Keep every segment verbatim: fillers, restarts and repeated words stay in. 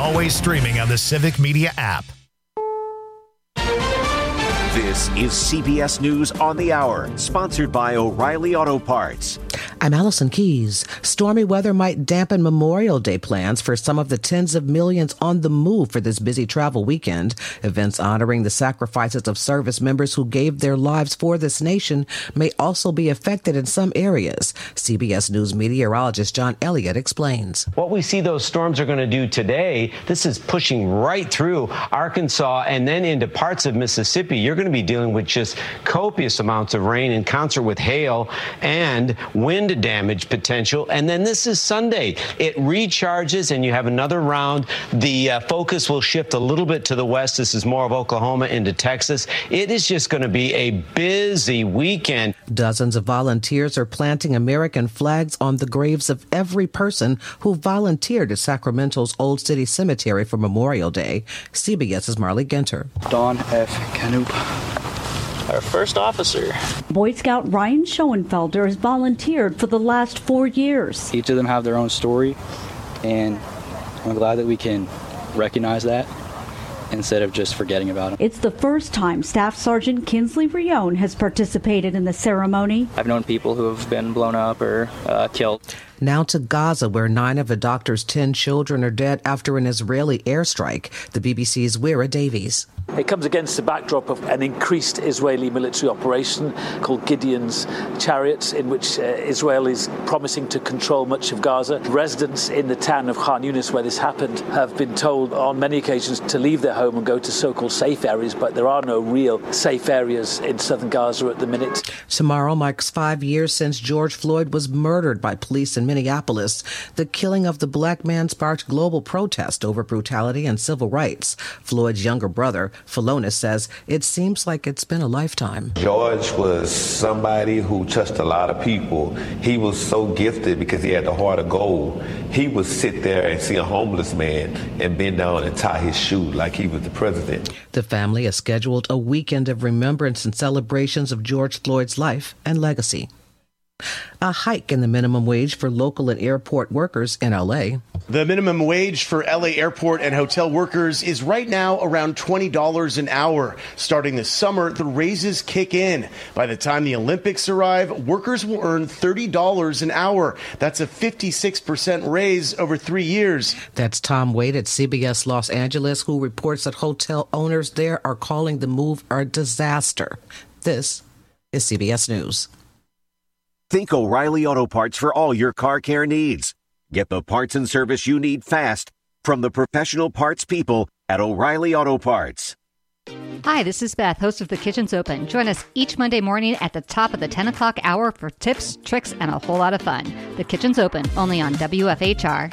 Always streaming on the Civic Media app. This is C B S News on the Hour, sponsored by O'Reilly Auto Parts. I'm Allison Keys. Stormy weather might dampen Memorial Day plans for some of the tens of millions on the move for this busy travel weekend. Events honoring the sacrifices of service members who gave their lives for this nation may also be affected in some areas. C B S News meteorologist John Elliott explains. What we see those storms are going to do today, this is pushing right through Arkansas and then into parts of Mississippi. You're going to be dealing with just copious amounts of rain in concert with hail and wind damage potential. And then this is Sunday. It recharges and you have another round. The uh, focus will shift a little bit to the west. This is more of Oklahoma into Texas. It is just going to be a busy weekend. Dozens of volunteers are planting American flags on the graves of every person who volunteered at Sacramento's Old City Cemetery for Memorial Day. CBS's Marley Ginter. Don F. Canoop, our first officer. Boy Scout Ryan Schoenfelder has volunteered for the last four years. Each of them have their own story, and I'm glad that we can recognize that instead of just forgetting about them. It's the first time Staff Sergeant Kinsley Rione has participated in the ceremony. I've known people who have been blown up or uh, killed. Now to Gaza, where nine of a doctor's ten children are dead after an Israeli airstrike. The B B C's Wira Davies. It comes against the backdrop of an increased Israeli military operation called Gideon's Chariots, in which uh, Israel is promising to control much of Gaza. Residents in the town of Khan Yunis, where this happened, have been told on many occasions to leave their home and go to so-called safe areas, but there are no real safe areas in southern Gaza at the minute. Tomorrow marks five years since George Floyd was murdered by police in Minneapolis. The killing of the black man sparked global protest over brutality and civil rights. Floyd's younger brother, Phalonis, says it seems like it's been a lifetime. George was somebody who touched a lot of people. He was so gifted because he had the heart of gold. He would sit there and see a homeless man and bend down and tie his shoe like he was the president. The family has scheduled a weekend of remembrance and celebrations of George Floyd's life and legacy. A hike in the minimum wage for local and airport workers in L A. The minimum wage for L A airport and hotel workers is right now around twenty dollars an hour. Starting this summer, the raises kick in. By the time the Olympics arrive, workers will earn thirty dollars an hour. That's a fifty-six percent raise over three years. That's Tom Wade at C B S Los Angeles, who reports that hotel owners there are calling the move a disaster. This is C B S News. Think O'Reilly Auto Parts for all your car care needs. Get the parts and service you need fast from the professional parts people at O'Reilly Auto Parts. Hi, this is Beth, host of The Kitchen's Open. Join us each Monday morning at the top of the ten o'clock hour for tips, tricks, and a whole lot of fun. The Kitchen's Open, only on W F H R.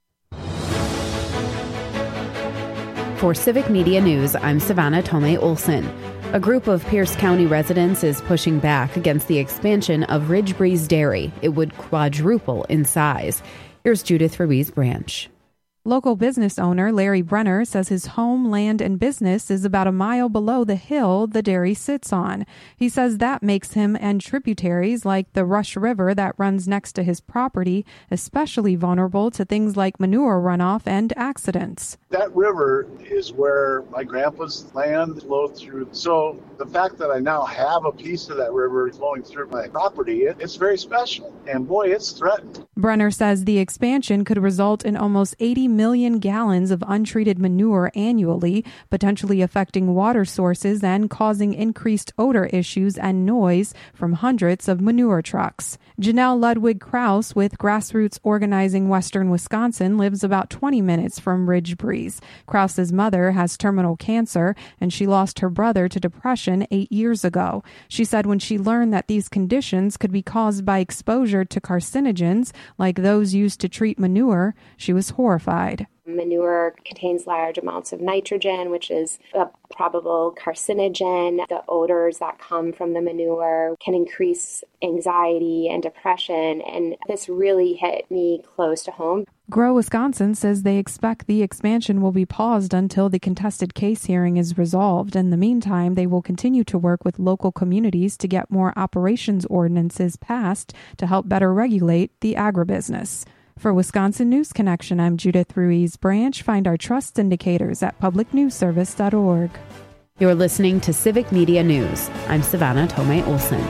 For Civic Media News, I'm Savannah Tomei Olson. A group of Pierce County residents is pushing back against the expansion of Ridge Breeze Dairy. It would quadruple in size. Here's Judith Ruiz Branch. Local business owner Larry Brenner says his home, land, and business is about a mile below the hill the dairy sits on. He says that makes him and tributaries like the Rush River that runs next to his property especially vulnerable to things like manure runoff and accidents. That river is where my grandpa's land flowed through. So the fact that I now have a piece of that river flowing through my property, it, it's very special. And boy, it's threatened. Brenner says the expansion could result in almost eighty million gallons of untreated manure annually, potentially affecting water sources and causing increased odor issues and noise from hundreds of manure trucks. Janelle Ludwig Krause with Grassroots Organizing Western Wisconsin lives about twenty minutes from Ridge Breeze. Krause's mother has terminal cancer, and she lost her brother to depression eight years ago. She said when she learned that these conditions could be caused by exposure to carcinogens like those used to treat manure, she was horrified. Manure contains large amounts of nitrogen, which is a probable carcinogen. The odors that come from the manure can increase anxiety and depression, and this really hit me close to home. Grow Wisconsin says they expect the expansion will be paused until the contested case hearing is resolved. In the meantime, they will continue to work with local communities to get more operations ordinances passed to help better regulate the agribusiness. For Wisconsin News Connection, I'm Judith Ruiz Branch. Find our trust indicators at public news service dot org. You're listening to Civic Media News. I'm Savannah Tomei Olson.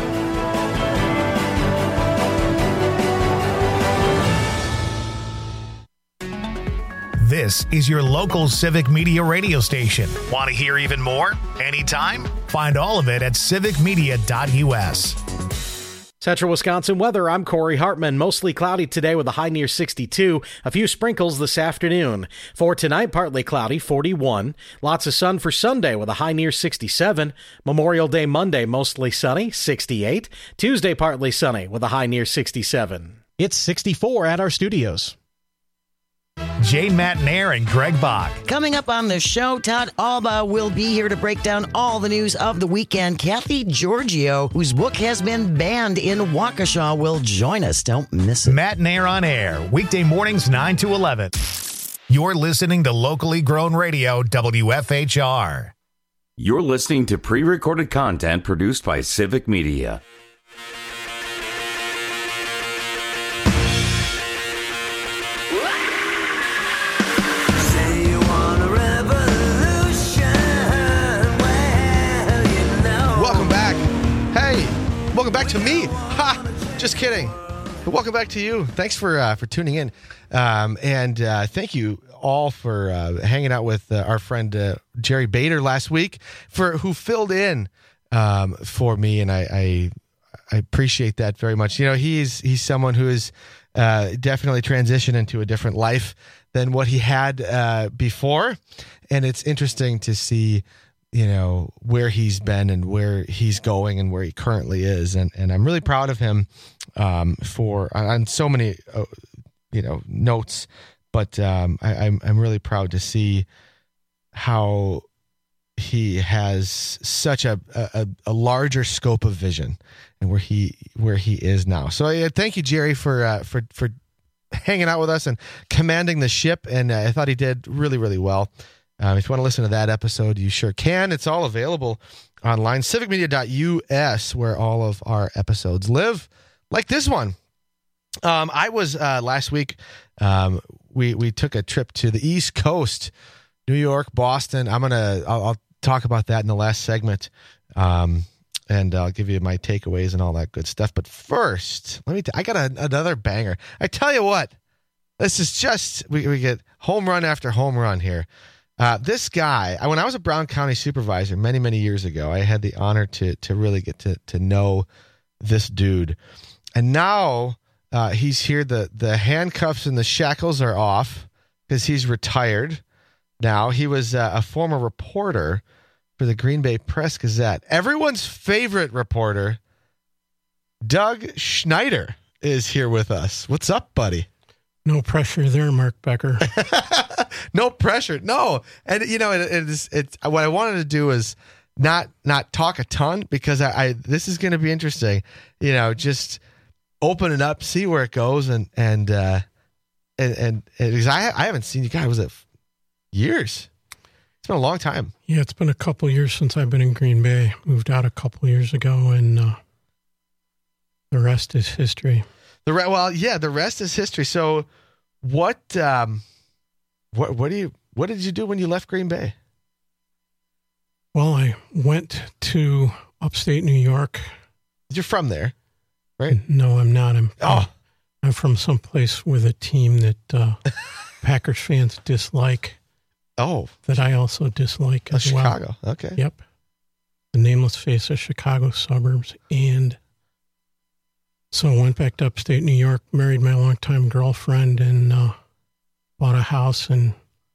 This is your local Civic Media radio station. Want to hear even more? Anytime? Find all of it at civic media dot u s. Central Wisconsin weather, I'm Corey Hartman. Mostly cloudy today with a high near sixty-two. A few sprinkles this afternoon. For tonight, partly cloudy, forty-one. Lots of sun for Sunday with a high near sixty-seven. Memorial Day Monday, mostly sunny, sixty-eight. Tuesday, partly sunny with a high near sixty-seven. It's sixty-four at our studios. Jane Matnair and Greg Bach. Coming up on the show, Todd Alba will be here to break down all the news of the weekend. Kathy Giorgio, whose book has been banned in Waukesha, will join us. Don't miss it. Matnair on air, weekday mornings nine to eleven. You're listening to locally grown radio, W F H R. You're listening to pre-recorded content produced by Civic Media. Welcome back to me. Ha! Just kidding. But welcome back to you. Thanks for uh, for tuning in. Um, and uh, thank you all for uh, hanging out with uh, our friend uh, Jerry Bader last week, for who filled in um, for me. And I, I I appreciate that very much. You know, he's he's someone who is uh, definitely transitioned into a different life than what he had uh, before. And it's interesting to see, you know, where he's been and where he's going and where he currently is. And, and I'm really proud of him um, for on so many, uh, you know, notes, but um, I, I'm, I'm really proud to see how he has such a, a, a larger scope of vision and where he, where he is now. So yeah, thank you, Jerry, for, uh, for, for hanging out with us and commanding the ship. And uh, I thought he did really, really well. Um, if you want to listen to that episode, you sure can. It's all available online, civic media dot u s, where all of our episodes live, like this one. Um, I was uh, last week. Um, we we took a trip to the East Coast, New York, Boston. I'm gonna I'll, I'll talk about that in the last segment, um, and I'll give you my takeaways and all that good stuff. But first, let me. T- I got a, another banger. I tell you what, this is just we we get home run after home run here. Uh, this guy, when I was a Brown County supervisor many, many years ago, I had the honor to to really get to to know this dude. And now uh, he's here. The, the handcuffs and the shackles are off because he's retired now. He was uh, a former reporter for the Green Bay Press Gazette. Everyone's favorite reporter, Doug Schneider, is here with us. What's up, buddy? No pressure there, Mark Becker. No pressure. No. And, you know, it, it is, it's what I wanted to do is not not talk a ton because I, I this is going to be interesting. You know, just open it up, see where it goes. And, and, uh, and, and, and because I, I haven't seen you guys, was it years? It's been a long time. Yeah, it's been a couple years since I've been in Green Bay. Moved out a couple years ago, and uh, the rest is history. The re- well, yeah, the rest is history. So, what, um, what, what do you, what did you do when you left Green Bay? Well, I went to upstate New York. You're from there, right? No, I'm not. I'm. Oh, I'm from someplace with a team that uh, Packers fans dislike. Oh, that I also dislike oh, as well. Chicago. Okay. Yep. The nameless face of Chicago suburbs, and so I went back to upstate New York, married my longtime girlfriend, and uh, bought a house, and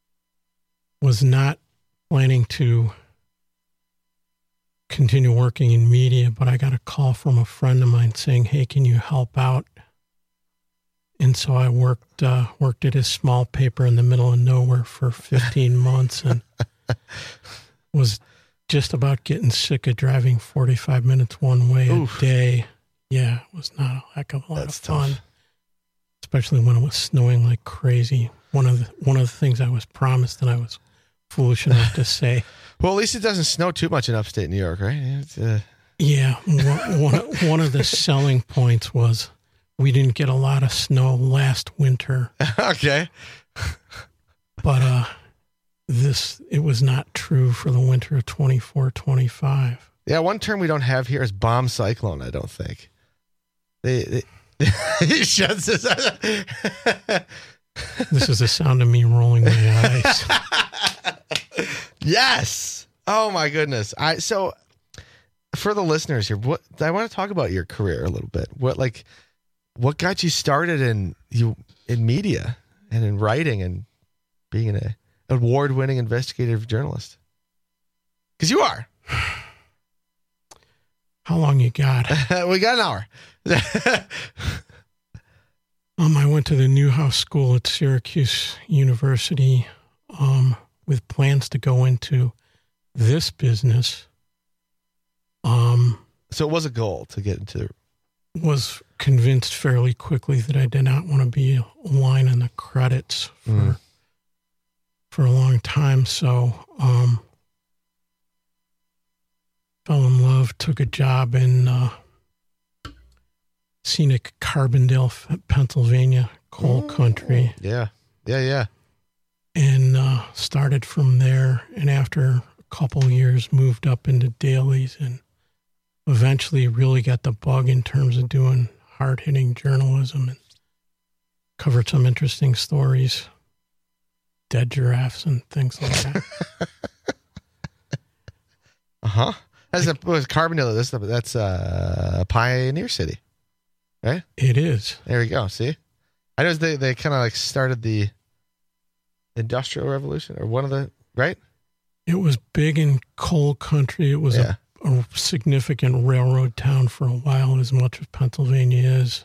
was not planning to continue working in media, but I got a call from a friend of mine saying, "Hey, can you help out?" And so I worked uh, worked at a small paper in the middle of nowhere for fifteen months, and was just about getting sick of driving forty-five minutes one way Oof. a day. Yeah, it was not a heck of a lot That's of fun, tough. Especially when it was snowing like crazy. One of the one of the things I was promised, and I was foolish enough to say. Well, at least it doesn't snow too much in upstate New York, right? It's, uh... Yeah, one, one one of the selling points was we didn't get a lot of snow last winter. Okay. But uh, this, it was not true for the winter of twenty-four twenty-five. Yeah, one term we don't have here is bomb cyclone, I don't think. They, they he shuts his This is the sound of me rolling my eyes. Yes. Oh my goodness. I so for the listeners here, what I want to talk about your career a little bit. What like what got you started in you in media and in writing and being an award-winning investigative journalist? Because you are. How long you got? We got an hour. um, I went to the Newhouse School at Syracuse University um, with plans to go into this business. Um, so it was a goal to get into. Was convinced fairly quickly that I did not want to be a line in the credits for Mm. for a long time. So um, fell in love, took a job in uh, scenic Carbondale, Pennsylvania, coal country. Yeah, yeah, yeah. And uh, started from there. And after a couple of years, moved up into dailies and eventually really got the bug in terms of doing hard-hitting journalism and covered some interesting stories, dead giraffes and things like that. Uh-huh. That's a was Carbondale. That's that's uh, Pioneer City, right? It is. There we go. See, I know they they kind of like started the Industrial Revolution or one of the right. It was big in coal country. It was Yeah. a, a significant railroad town for a while, as much as Pennsylvania is.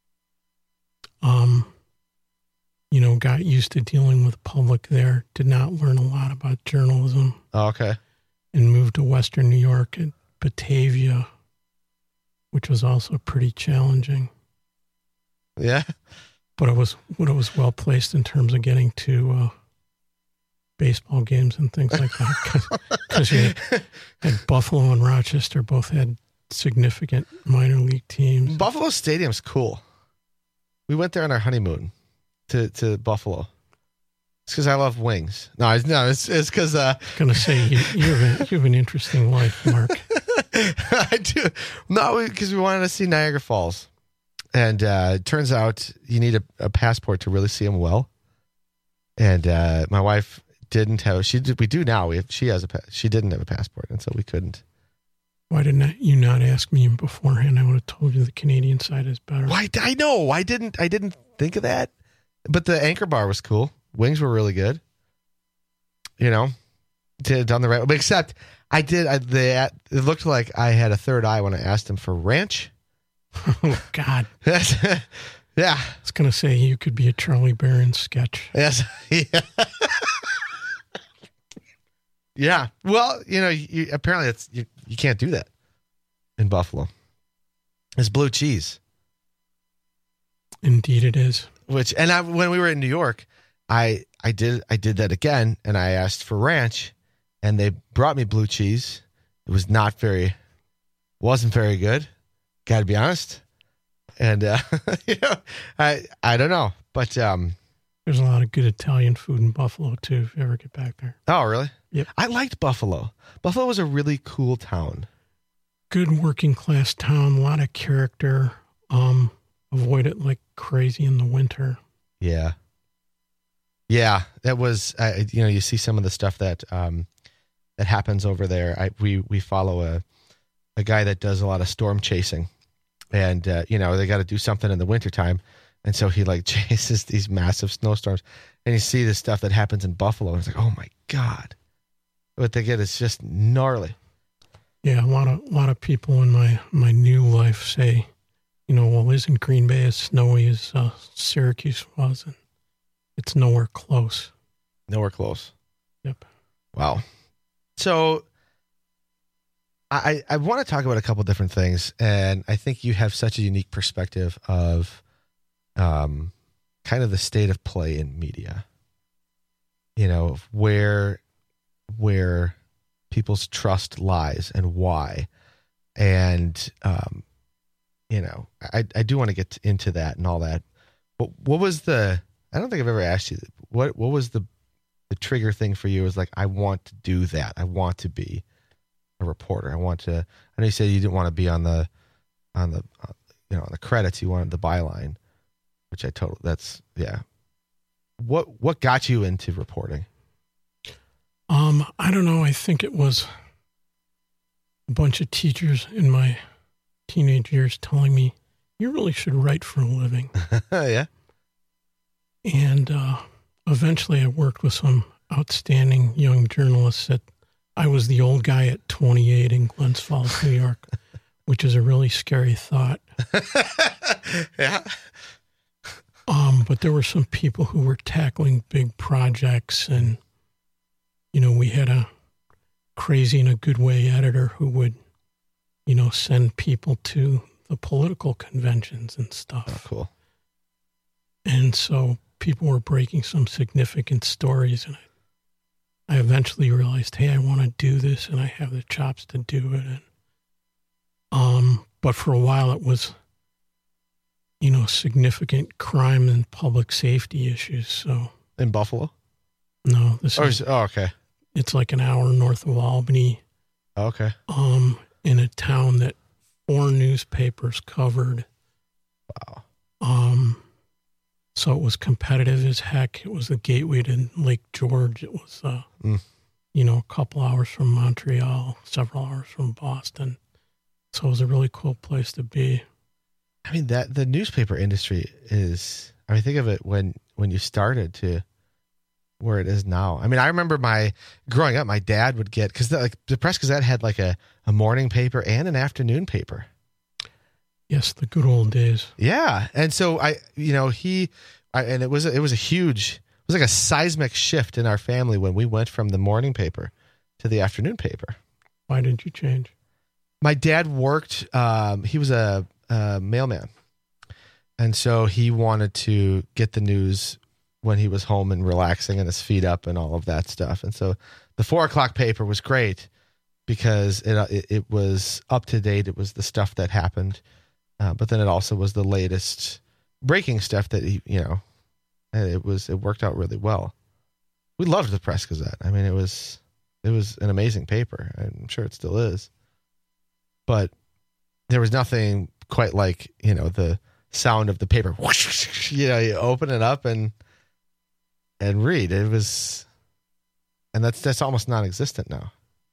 Um, you know, got used to dealing with the public there. Did not learn a lot about journalism. Oh, okay. And moved to Western New York at Batavia, which was also pretty challenging. Yeah. But it was, but it was well placed in terms of getting to uh, baseball games and things like that. Because you had, had Buffalo and Rochester both had significant minor league teams. Buffalo Stadium's cool. We went there on our honeymoon to, to Buffalo. It's because I love wings. No, it's, no, it's it's because uh, I was gonna say you, you, have a, you have an interesting life, Mark. I do. No, because we wanted to see Niagara Falls, and uh, it turns out you need a, a passport to really see them well. And uh, my wife didn't have. She did, we do now. We have, she has a. pa- She didn't have a passport, and so we couldn't. Why didn't you not ask me beforehand? I would have told you the Canadian side is better. Why? I know. I didn't. I didn't think of that. But the Anchor Bar was cool. Wings were really good. You know, did done the right. But except I did. I, they, it looked like I had a third eye when I asked them for ranch. Oh God. Yeah. I was gonna say you could be a Charlie Barron sketch. Yes. Yeah. Yeah. Well, you know, you, apparently it's you, you can't do that in Buffalo. It's blue cheese. Indeed, it is. Which and I, when we were in New York, I I did I did that again, and I asked for ranch, and they brought me blue cheese. It was not very, wasn't very good. Got to be honest. And uh, you know, I I don't know, but um, there's a lot of good Italian food in Buffalo too. If you ever get back there. Oh, really? Yep. I liked Buffalo. Buffalo was a really cool town. Good working class town. A lot of character. Um, avoid it like crazy in the winter. Yeah. Yeah, that was uh, you know, you see some of the stuff that um, that happens over there. I we we follow a a guy that does a lot of storm chasing, and uh, you know, they got to do something in the wintertime, and so he like chases these massive snowstorms, and you see the stuff that happens in Buffalo, and it's like, oh my God, what they get is just gnarly. Yeah, a lot of a lot of people in my my new life say, you know, well, isn't Green Bay as snowy as uh, Syracuse was? And it's nowhere close. Nowhere close. Yep. Wow. So I, I want to talk about a couple different things, and I think you have such a unique perspective of um, kind of the state of play in media. You know, where where people's trust lies and why. And, um, you know, I, I do want to get into that and all that. But what was the, I don't think I've ever asked you, what, what was the, the trigger thing for you? It was like, I want to do that. I want to be a reporter. I want to, I know you said you didn't want to be on the, on the, uh, you know, on the credits. You wanted the byline, which I totally, that's, yeah. What, what got you into reporting? Um, I don't know. I think it was a bunch of teachers in my teenage years telling me, you really should write for a living. Yeah. And uh, eventually I worked with some outstanding young journalists that I was the old guy at twenty-eight in Glens Falls, New York, which is a really scary thought. Yeah. Um, but there were some people who were tackling big projects, and, you know, we had a crazy in a good way editor who would, you know, send people to the political conventions and stuff. Oh, cool. And so people were breaking some significant stories, and I, I eventually realized, hey, I want to do this, and I have the chops to do it. And um, but for a while, it was, you know, significant crime and public safety issues. So in Buffalo? No, this oh, is. Oh, okay. It's like an hour north of Albany. Okay. Um, in a town that four newspapers covered. Wow. Um, so it was competitive as heck. It was the gateway to Lake George. It was, uh, mm. you know, a couple hours from Montreal, several hours from Boston. So it was a really cool place to be. I mean, that the newspaper industry is, I mean, think of it when, when you started to where it is now. I mean, I remember my growing up, my dad would get, because the, like, the Press Gazette had like a, a morning paper and an afternoon paper. Yes, the good old days. Yeah. And so I, you know, he, I, and it was, it was a huge, it was like a seismic shift in our family when we went from the morning paper to the afternoon paper. Why did you change? My dad worked, um, he was a, a mailman. And so he wanted to get the news when he was home and relaxing and his feet up and all of that stuff. And so the four o'clock paper was great because it, it, it was up to date. It was the stuff that happened. Uh, but then it also was the latest breaking stuff that, he, you know, it was, it worked out really well. We loved the Press Gazette. I mean, it was, it was an amazing paper. I'm sure it still is, but there was nothing quite like, you know, the sound of the paper. You know, you open it up and, and read. It was, and that's, that's almost non-existent now.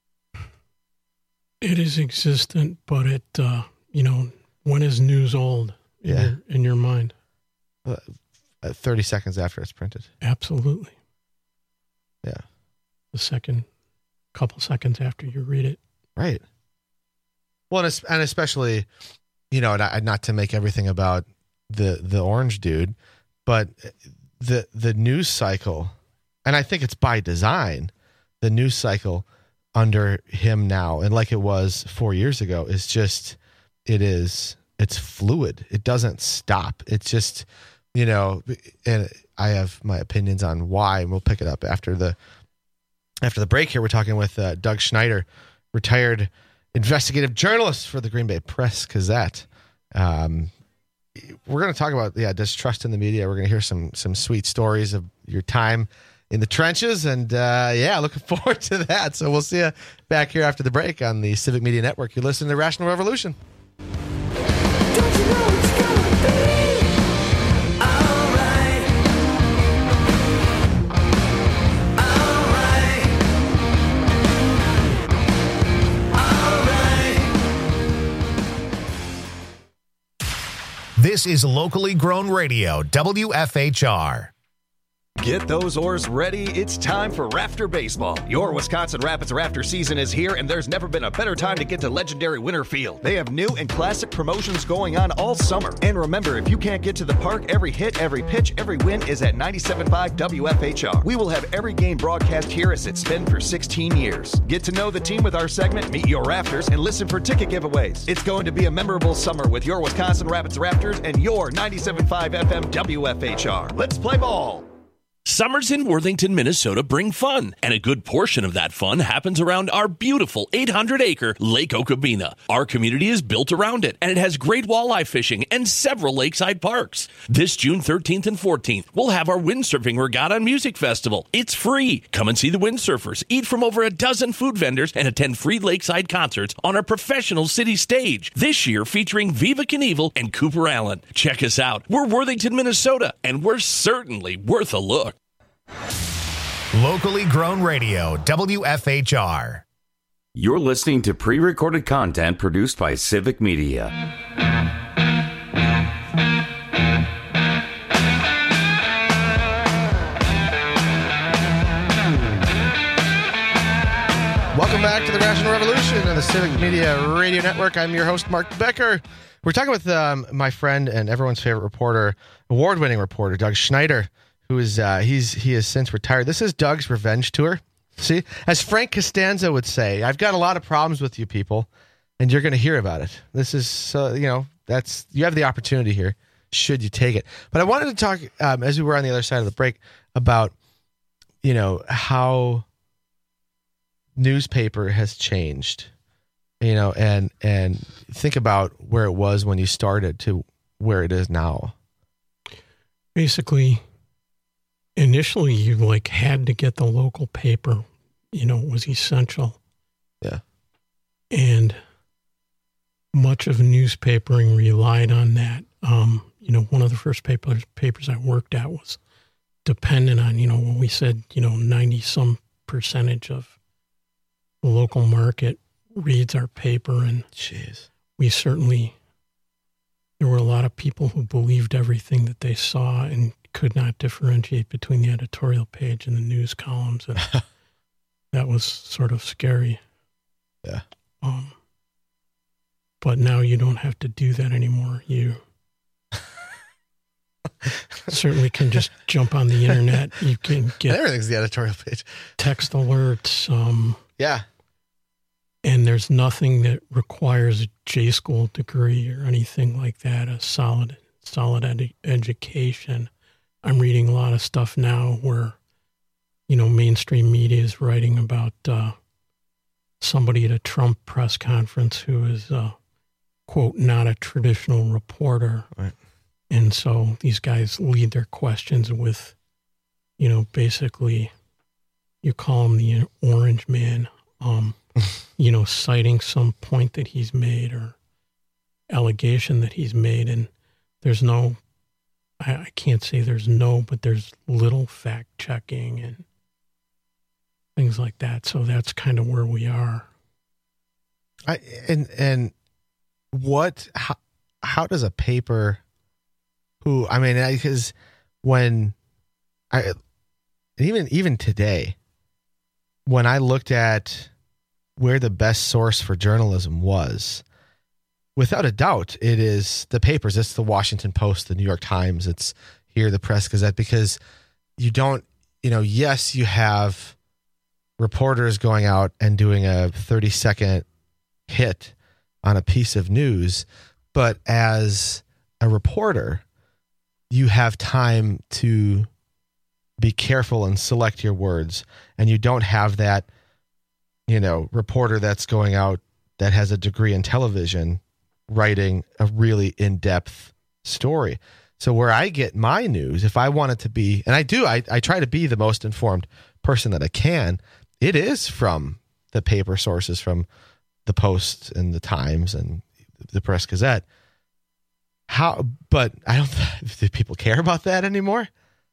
It is existent, but it, uh, you know, when is news old in, yeah. your, in your mind? Uh, thirty seconds after it's printed. Absolutely. Yeah. The second, couple seconds after you read it. Right. Well, and, and especially, you know, not, not to make everything about the, the orange dude, but the, the news cycle, and I think it's by design, the news cycle under him now, and like it was four years ago, is just, it is, it's fluid. It doesn't stop. It's just, you know, and I have my opinions on why, and we'll pick it up after the, after the break here. We're talking with uh, Doug Schneider, retired investigative journalist for the Green Bay Press Gazette. Um, we're going to talk about, yeah, distrust in the media. We're going to hear some, some sweet stories of your time in the trenches. And uh, yeah, looking forward to that. So we'll see you back here after the break on the Civic Media Network. You're listening to Rational Revolution. Don't you know it's gonna be alright? Alright. Alright. This is locally grown radio, W F H R. Get those oars ready. It's time for Rafter Baseball. Your Wisconsin Rapids Rafter season is here, and there's never been a better time to get to legendary Winter Field. They have new and classic promotions going on all summer. And remember, if you can't get to the park, every hit, every pitch, every win is at ninety-seven point five W F H R. We will have every game broadcast here as it's been for sixteen years. Get to know the team with our segment, Meet Your Rafters, and listen for ticket giveaways. It's going to be a memorable summer with your Wisconsin Rapids Raptors and your ninety-seven point five F M W F H R. Let's play ball. Summers in Worthington, Minnesota bring fun, and a good portion of that fun happens around our beautiful eight hundred acre Lake Okabena. Our community is built around it, and it has great walleye fishing and several lakeside parks. This June thirteenth and fourteenth, we'll have our windsurfing regatta and music festival. It's free. Come and see the windsurfers, eat from over a dozen food vendors, and attend free lakeside concerts on our professional city stage. This year featuring Viva Knievel and Cooper Allen. Check us out. We're Worthington, Minnesota, and we're certainly worth a look. Locally grown radio, W F H R. You're listening to pre-recorded content produced by Civic Media. Welcome back to the Rational Revolution on the Civic Media Radio Network. I'm your host, Mark Becker. We're talking with um, my friend and everyone's favorite reporter, award-winning reporter, Doug Schneider, who is uh, he's he has since retired. This is Doug's revenge tour. See, as Frank Costanza would say, I've got a lot of problems with you people, and you're going to hear about it. This is, uh, you know, that's you have the opportunity here, should you take it. But I wanted to talk, um, as we were on the other side of the break, about, you know, how newspaper has changed, you know, and and think about where it was when you started to where it is now. Basically, initially you like had to get the local paper, you know, it was essential. Yeah. And much of newspapering relied on that. Um, you know, one of the first papers papers I worked at was dependent on, you know, when we said, you know, ninety some percentage of the local market reads our paper, and jeez, we certainly, there were a lot of people who believed everything that they saw and could not differentiate between the editorial page and the news columns, and that was sort of scary. Yeah. Um, but now you don't have to do that anymore. You certainly can just jump on the internet. You can get everything's the editorial page. Text alerts. Um, yeah. And there's nothing that requires a J-school degree or anything like that, a solid, solid ed- education. I'm reading a lot of stuff now where, you know, mainstream media is writing about uh, somebody at a Trump press conference who is, uh, quote, not a traditional reporter. Right. And so these guys lead their questions with, you know, basically, you call him the orange man, um, you know, citing some point that he's made or allegation that he's made. And there's no, I, I can't say there's no, but there's little fact checking and things like that. So that's kind of where we are. I, and, and what, how, how does a paper who, I mean, because when I, even, even today, when I looked at where the best source for journalism was, without a doubt, it is the papers. It's the Washington Post, the New York Times. It's here, the Press Gazette, because you don't, you know, yes, you have reporters going out and doing a thirty second hit on a piece of news, but as a reporter, you have time to be careful and select your words, and you don't have that, you know, reporter that's going out that has a degree in television writing a really in-depth story. So where I get my news, if I want it to be, and I do, I, I try to be the most informed person that I can, it is from the paper sources, from the Post and the Times and the Press Gazette. How, but I don't, do people care about that anymore?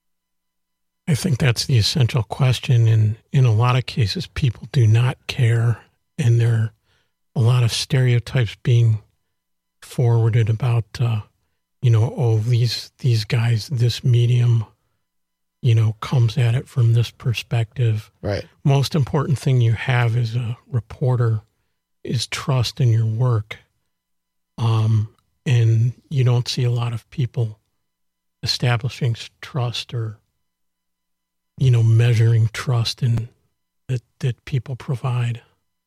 I think that's the essential question. And in a lot of cases, people do not care. And there are a lot of stereotypes being forwarded about, uh, you know, oh, these, these guys, this medium, you know, comes at it from this perspective. Right. Most important thing you have as a reporter is trust in your work. Um, and you don't see a lot of people establishing trust or, you know, measuring trust in that, that people provide.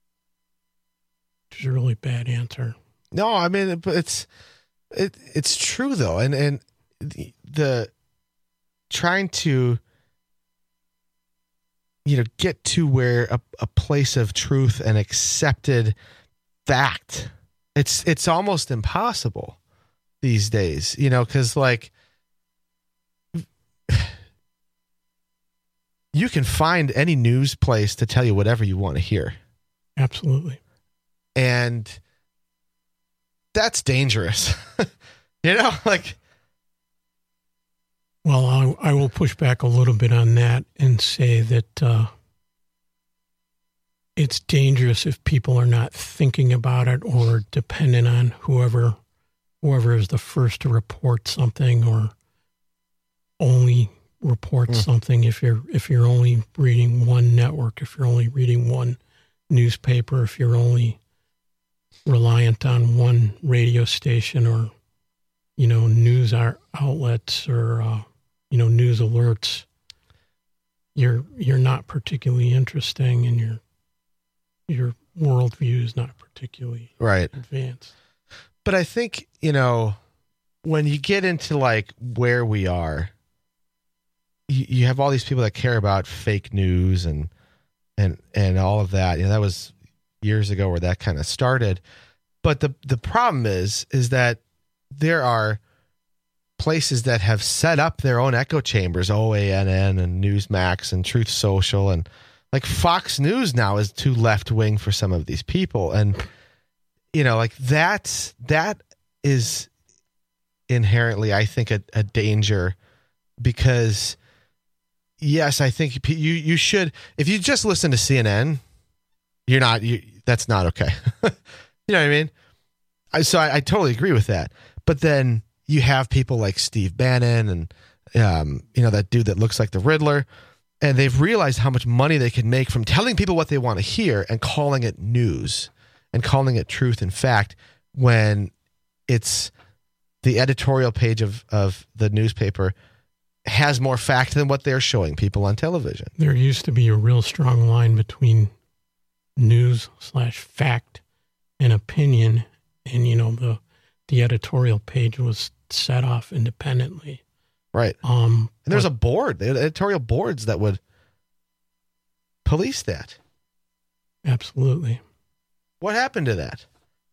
Which is a really bad answer. No, I mean, but it's, it, it's true though. And, and the, the trying to you know, get to where a, a place of truth and accepted fact. It's it's almost impossible these days, you know, because like you can find any news place to tell you whatever you want to hear. Absolutely. And that's dangerous. You know, like. Well, I, I will push back a little bit on that and say that uh, it's dangerous if people are not thinking about it or dependent on whoever whoever is the first to report something or only report mm. something. If you're if you're only reading one network, if you're only reading one newspaper, if you're only reliant on one radio station or, you know, news outlets or uh, you know, news alerts, you're you're not particularly interesting, and your your worldview is not particularly right advanced. But I think, you know, when you get into like where we are, you, you have all these people that care about fake news and and and all of that. You know, that was years ago where that kind of started. But the the problem is is that there are places that have set up their own echo chambers, O A N N and Newsmax and Truth Social, and like Fox News now is too left wing for some of these people. And, you know, like that's, that is inherently, I think, a, a danger because yes, I think you, you should, if you just listen to C N N, you're not, you, that's not okay. You know what I mean? I, so I, I totally agree with that. But then you have people like Steve Bannon and, um, you know, that dude that looks like the Riddler, and they've realized how much money they can make from telling people what they want to hear and calling it news and calling it truth and fact when it's the editorial page of, of the newspaper has more fact than what they're showing people on television. There used to be a real strong line between news slash fact and opinion, and, you know, the the editorial page was set off independently. Right. Um, and there's but, a board, the editorial boards that would police that. Absolutely. What happened to that?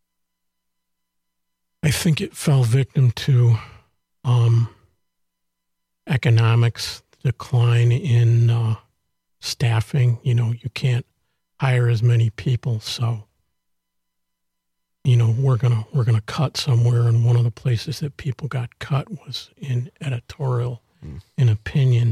I think it fell victim to um, economics, decline in uh, staffing. You know, you can't hire as many people, so you know, we're gonna we're gonna cut somewhere, and one of the places that people got cut was in editorial, mm. in opinion.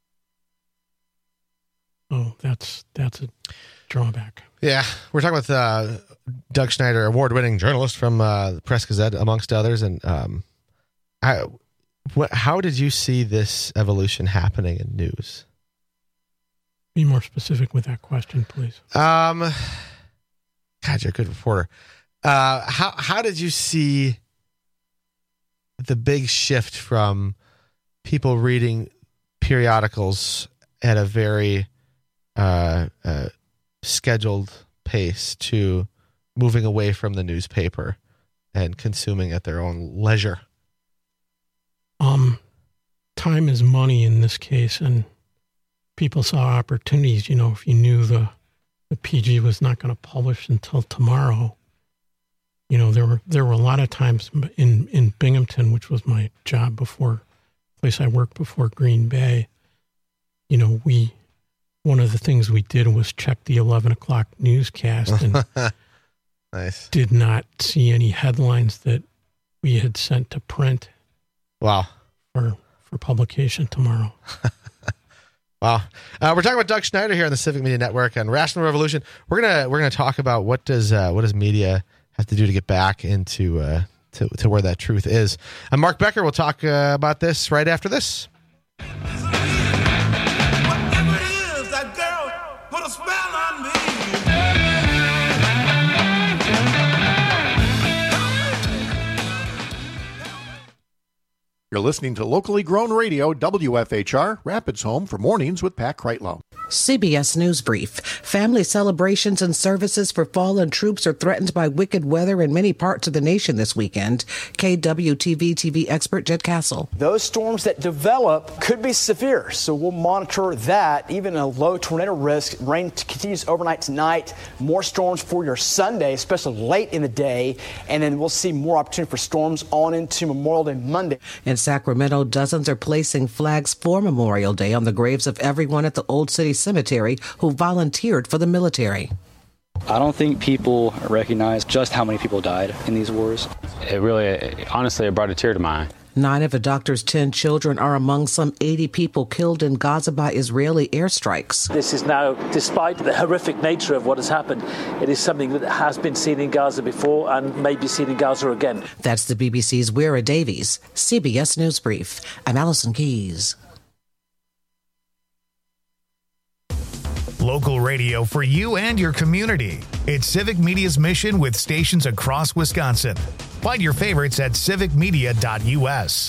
So that's that's a drawback. Yeah, we're talking with uh, Doug Schneider, award-winning journalist from uh, the Press Gazette, amongst others. And um, I, what, how did you see this evolution happening in news? Be more specific with that question, please. Um, God, you're a good reporter. Uh, how how did you see the big shift from people reading periodicals at a very uh, uh, scheduled pace to moving away from the newspaper and consuming at their own leisure? Um, time is money in this case, and people saw opportunities. You know, if you knew the the P G was not going to publish until tomorrow. You know, there were there were a lot of times in, in Binghamton, which was my job before, place I worked before Green Bay. You know, we one of the things we did was check the eleven o'clock newscast and nice. Did not see any headlines that we had sent to print. Wow, for for publication tomorrow. Wow, uh, we're talking about Doug Schneider here on the Civic Media Network and Rational Revolution. We're gonna we're gonna talk about what does uh, what does media have to do to get back into uh, to, to where that truth is. And Mark Becker will talk uh, about this right after this. You're listening to locally grown radio, W F H R, Rapids Home for Mornings with Pat Kreitlow. C B S News Brief. Family celebrations and services for fallen troops are threatened by wicked weather in many parts of the nation this weekend. K W T V T V expert Jed Castle. Those storms that develop could be severe, so we'll monitor that. Even a low tornado risk. Rain continues overnight tonight. More storms for your Sunday, especially late in the day. And then we'll see more opportunity for storms on into Memorial Day Monday. In Sacramento, dozens are placing flags for Memorial Day on the graves of everyone at the Old City Cemetery who volunteered for the military. I don't think people recognize just how many people died in these wars. It really, honestly, it brought a tear to my eye. Nine of the doctor's ten children are among some eighty people killed in Gaza by Israeli airstrikes. This is now, despite the horrific nature of what has happened, it is something that has been seen in Gaza before and may be seen in Gaza again. That's the B B C's Wera Davies, C B S News Brief. I'm Allison Keys. Local radio for you and your community. It's Civic Media's mission with stations across Wisconsin. Find your favorites at civic media dot U S.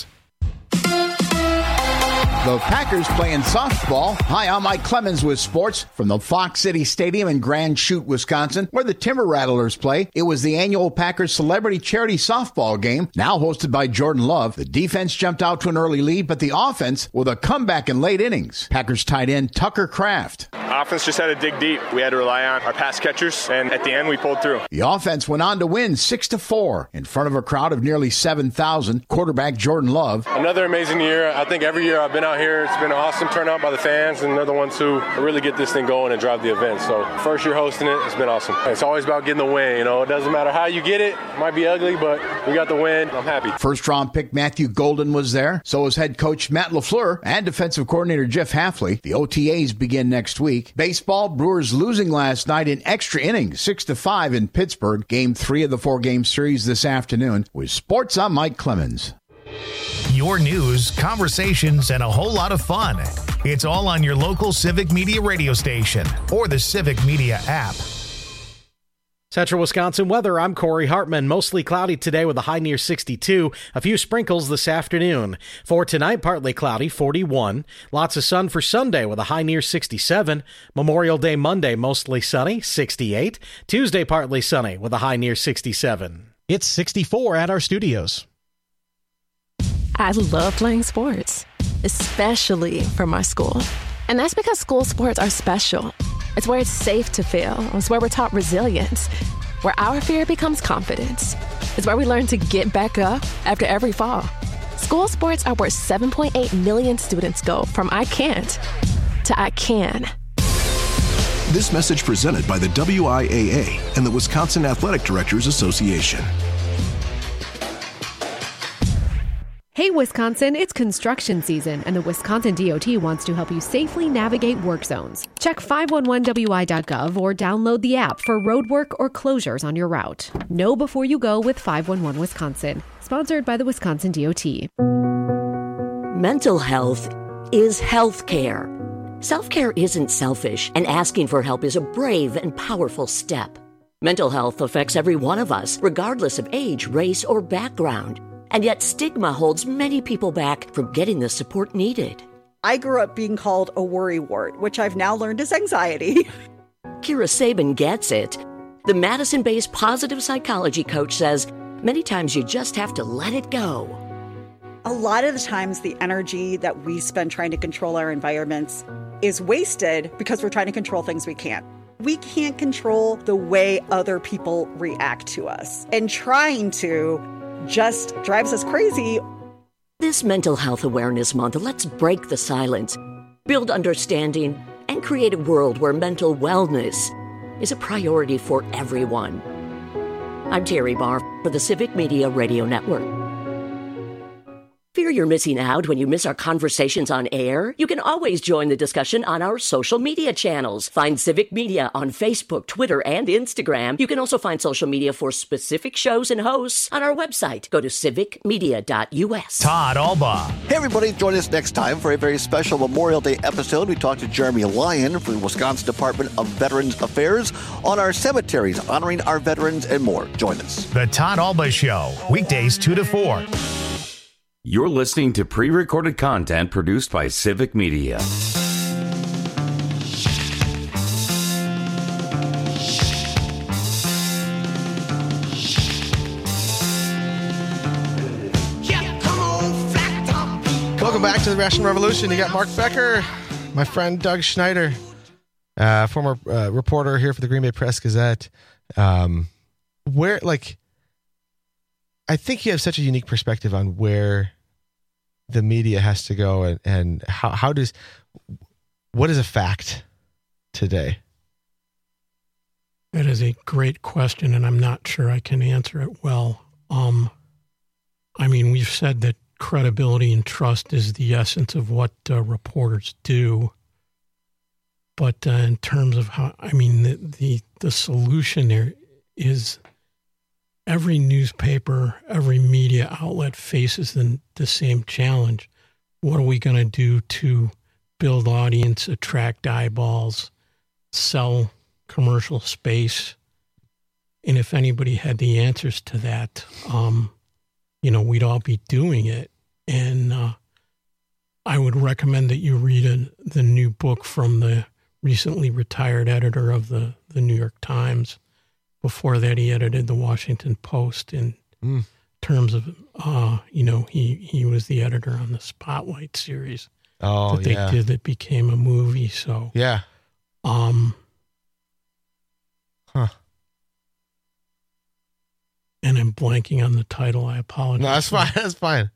The Packers playing softball. Hi, I'm Mike Clemens with sports from the Fox City Stadium in Grand Chute, Wisconsin, where the Timber Rattlers play. It was the annual Packers Celebrity Charity Softball game, now hosted by Jordan Love. The defense jumped out to an early lead, but the offense with a comeback in late innings. Packers tight end Tucker Kraft. Offense just had to dig deep. We had to rely on our pass catchers, and at the end, we pulled through. The offense went on to win six to four in front of a crowd of nearly seven thousand. Quarterback Jordan Love. Another amazing year. I think every year I've been out here, it's been an awesome turnout by the fans, and they're the ones who really get this thing going and drive the event. So first year hosting it, it's been awesome. It's always about getting the win. You know, it doesn't matter how you get it. It might be ugly, but we got the win. I'm happy. First round pick Matthew Golden was there. So was head coach Matt LaFleur and defensive coordinator Jeff Hafley. The O T As begin next week. Baseball, Brewers losing last night in extra innings, six to five in Pittsburgh. Game three of the four-game series this afternoon. With sports, I'm Mike Clemens. Your news, conversations, and a whole lot of fun. It's all on your local Civic Media radio station or the Civic Media app. Central Wisconsin weather, I'm Corey Hartman. Mostly cloudy today with a high near sixty-two. A few sprinkles this afternoon. For tonight, partly cloudy, forty-one. Lots of sun for Sunday with a high near sixty-seven. Memorial Day Monday, mostly sunny, sixty-eight. Tuesday, partly sunny with a high near sixty-seven. It's sixty-four at our studios. I love playing sports, especially for my school. And that's because school sports are special. It's where it's safe to fail. It's where we're taught resilience, where our fear becomes confidence. It's where we learn to get back up after every fall. School sports are where seven point eight million students go from I can't to I can. This message presented by the W I A A and the Wisconsin Athletic Directors Association. Hey Wisconsin, it's construction season, and the Wisconsin D O T wants to help you safely navigate work zones. Check five one one W I dot gov or download the app for road work or closures on your route. Know before you go with five one one Wisconsin, sponsored by the Wisconsin D O T. Mental health is health care. Self-care isn't selfish, and asking for help is a brave and powerful step. Mental health affects every one of us, regardless of age, race, or background. And yet stigma holds many people back from getting the support needed. I grew up being called a worrywart, which I've now learned is anxiety. Kira Sabin gets it. The Madison-based positive psychology coach says many times you just have to let it go. A lot of the times the energy that we spend trying to control our environments is wasted because we're trying to control things we can't. We can't control the way other people react to us. And trying to just drives us crazy. This Mental Health Awareness Month, let's break the silence, build understanding, and create a world where mental wellness is a priority for everyone. I'm Terry Barr for the Civic Media Radio Network. Fear you're missing out when you miss our conversations on air? You can always join the discussion on our social media channels. Find Civic Media on Facebook, Twitter, and Instagram. You can also find social media for specific shows and hosts on our website. Go to civic media dot U S. Todd Alba. Hey, everybody, join us next time for a very special Memorial Day episode. We talked to Jeremy Lyon from the Wisconsin Department of Veterans Affairs on our cemeteries, honoring our veterans and more. Join us. The Todd Alba Show, weekdays two to four. You're listening to pre-recorded content produced by Civic Media. Welcome back to the Rational Revolution. You got Mark Becker, my friend Doug Schneider, uh, former uh, reporter here for the Green Bay Press Gazette. Um, where, like, I think you have such a unique perspective on where the media has to go, and, and how, how does, what is a fact today? That is a great question, and I'm not sure I can answer it well. Um, I mean, we've said that credibility and trust is the essence of what uh, reporters do. But uh, in terms of how, I mean, the, the, the solution there is every newspaper, every media outlet faces the, the same challenge. What are we going to do to build audience, attract eyeballs, sell commercial space? And if anybody had the answers to that, um, you know, we'd all be doing it. And uh, I would recommend that you read a, the new book from the recently retired editor of the, the New York Times. Before that, he edited the Washington Post in mm. terms of, uh, you know, he, he was the editor on the Spotlight series oh, that they yeah. did that became a movie. So, yeah. Um, huh. And I'm blanking on the title. I apologize. No, that's fine. That's fine.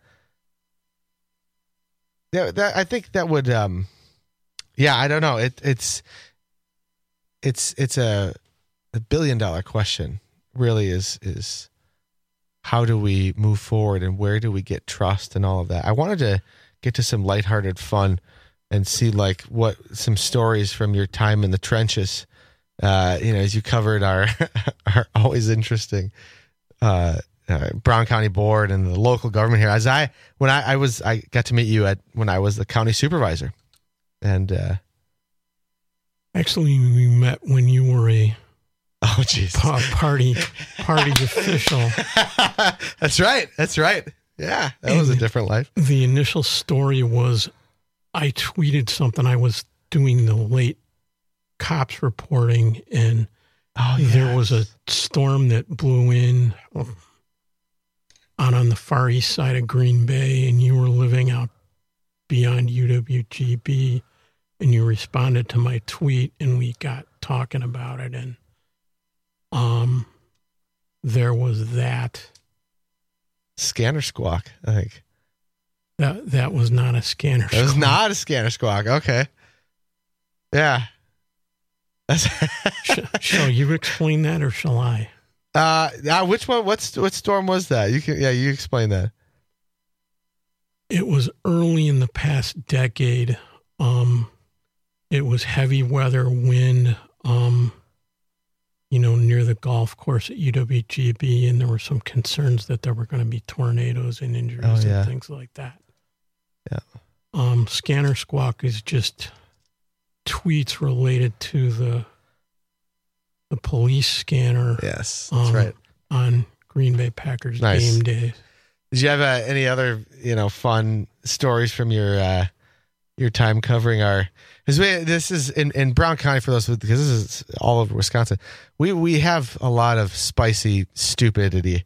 Yeah, that, I think that would. Um, yeah, I don't know. It, it's it's it's a a billion dollar question. Really, is is how do we move forward and where do we get trust and all of that? I wanted to get to some lighthearted fun and see like what some stories from your time in the trenches. Uh, you know, as you covered our are always interesting. Uh, uh, Brown County Board and the local government here. As I, when I, I was, I got to meet you at when I was the county supervisor, and uh, actually we met when you were a oh geez pa- party party official. That's right. That's right. Yeah, that and was a different life. The initial story was I tweeted something. I was doing the late cops reporting and. Oh, yes. There was a storm that blew in on on the far east side of Green Bay, and you were living out beyond U W G B, and you responded to my tweet, and we got talking about it, and um, there was that. Scanner squawk, I think. That that was not a scanner squawk. It was not a scanner squawk. Okay. Yeah. Shall you explain that, or shall I? Uh, uh, which one? What's what storm was that? You can, yeah, you explain that. It was early in the past decade. Um, it was heavy weather, wind. Um, you know, near the golf course at U W G B, and there were some concerns that there were going to be tornadoes and injuries oh, yeah. and things like that. Yeah. Um, scanner squawk is just tweets related to the the police scanner. Yes, that's um, right. On Green Bay Packers nice. game day. Did you have uh, any other, you know, fun stories from your uh, your time covering our? Because we this is in, in Brown County for those because this is all over Wisconsin. We we have a lot of spicy stupidity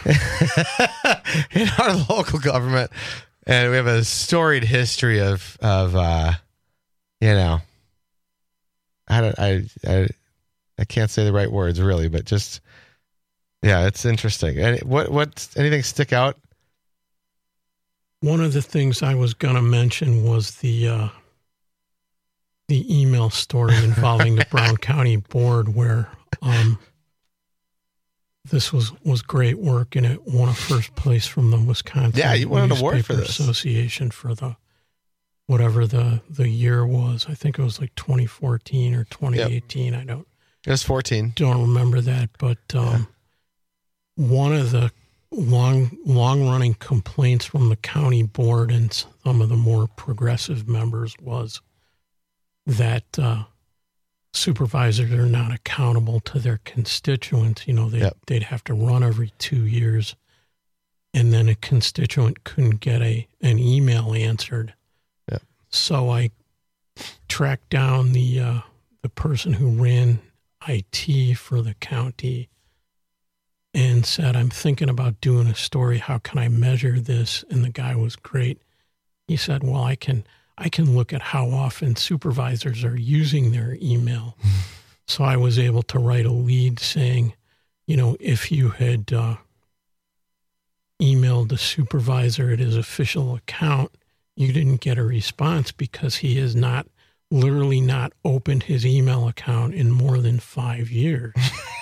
in our local government, and we have a storied history of of uh, you know. I don't. I, I I can't say the right words really, but just yeah, it's interesting. And what what anything stick out? One of the things I was going to mention was the uh, the email story involving the Brown County Board, where um, this was was great work, and it won a first place from the Wisconsin yeah, you won an award for this Association for the. Whatever the, the year was. I think it was like twenty fourteen or twenty eighteen. Yep. I don't. It was fourteen. Don't remember that, but um, yeah. one of the long long running complaints from the county board and some of the more progressive members was that uh, supervisors are not accountable to their constituents. You know, they yep. they'd have to run every two years and then a constituent couldn't get a an email answered. Yeah. So I tracked down the uh, the person who ran I T for the county and said, I'm thinking about doing a story. How can I measure this? And the guy was great. He said, well, I can I can look at how often supervisors are using their email. So I was able to write a lead saying, you know, if you had uh, emailed the supervisor at his official account, you didn't get a response because he has not, literally not opened his email account in more than five years.